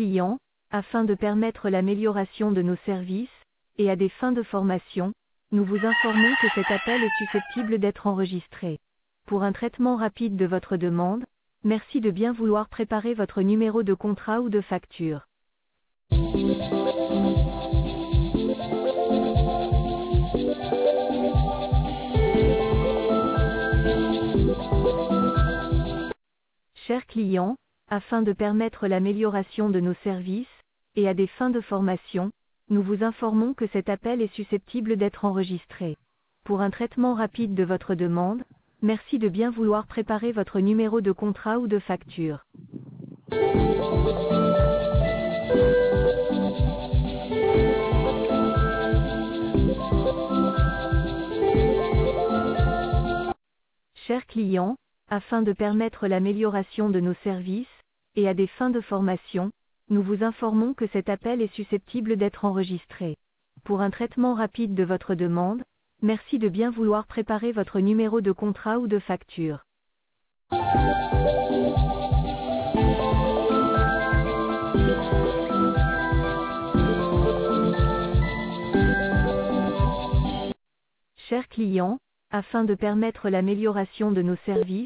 clients, afin de permettre l'amélioration de nos services, et à des fins de formation, nous vous informons que cet appel est susceptible d'être enregistré. Pour un traitement rapide de votre demande, merci de bien vouloir préparer votre numéro de contrat ou de facture. Chers clients, afin de permettre l'amélioration de nos services, et à des fins de formation, nous vous informons que cet appel est susceptible d'être enregistré. Pour un traitement rapide de votre demande, merci de bien vouloir préparer votre numéro de contrat ou de facture. Chers clients, afin de permettre l'amélioration de nos services, et à des fins de formation, nous vous informons que cet appel est susceptible d'être enregistré. Pour un traitement rapide de votre demande, merci de bien vouloir préparer votre numéro de contrat ou de facture. Chers clients, afin de permettre l'amélioration de nos services,